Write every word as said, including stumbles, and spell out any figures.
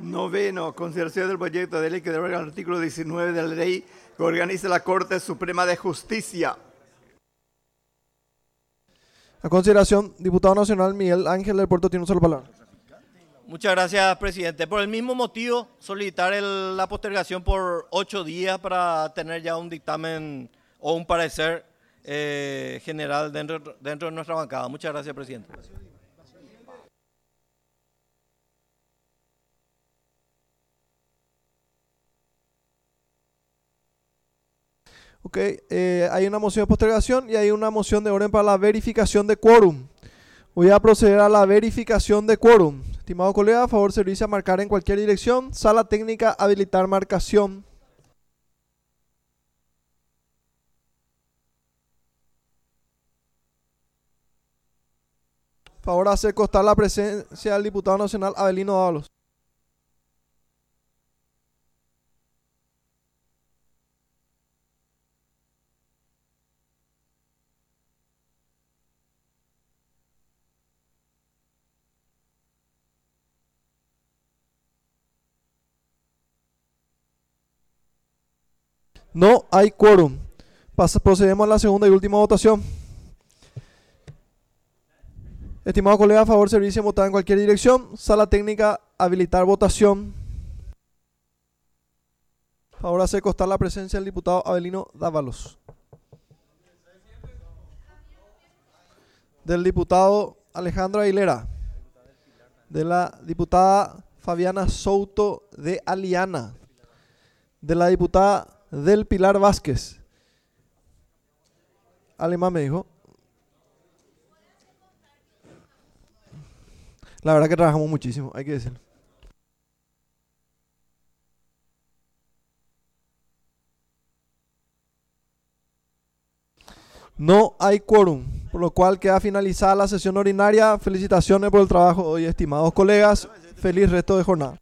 Noveno, consideración del proyecto de ley que deroga el artículo diecinueve de la ley que organiza la Corte Suprema de Justicia. A consideración, diputado nacional Miguel Ángel del Puerto tiene un solo palabra. Muchas gracias, presidente. Por el mismo motivo, solicitar el- la postergación por ocho días para tener ya un dictamen o un parecer eh, general dentro, dentro de nuestra bancada. Muchas gracias, presidente. Ok, eh, hay una moción de postergación y hay una moción de orden para la verificación de quórum. Voy a proceder a la verificación de quórum. Estimado colega, a favor servirse a marcar en cualquier dirección. Sala técnica, habilitar marcación. Favor hacer constar la presencia del diputado nacional Avelino Dávalos. No hay quórum. Pasa- procedemos a la segunda y última votación. Estimado colega, a favor servirse a votar en cualquier dirección. Sala técnica, habilitar votación. Favor hacer constar la presencia del diputado Avelino Dávalos. Del diputado Alejandro Aguilera. De la diputada Fabiana Souto de Aliana. De la diputada Del Pilar Vázquez. Alemán me dijo. La verdad que trabajamos muchísimo, hay que decirlo. No hay quórum, por lo cual queda finalizada la sesión ordinaria. Felicitaciones por el trabajo hoy, estimados colegas. Feliz resto de jornada.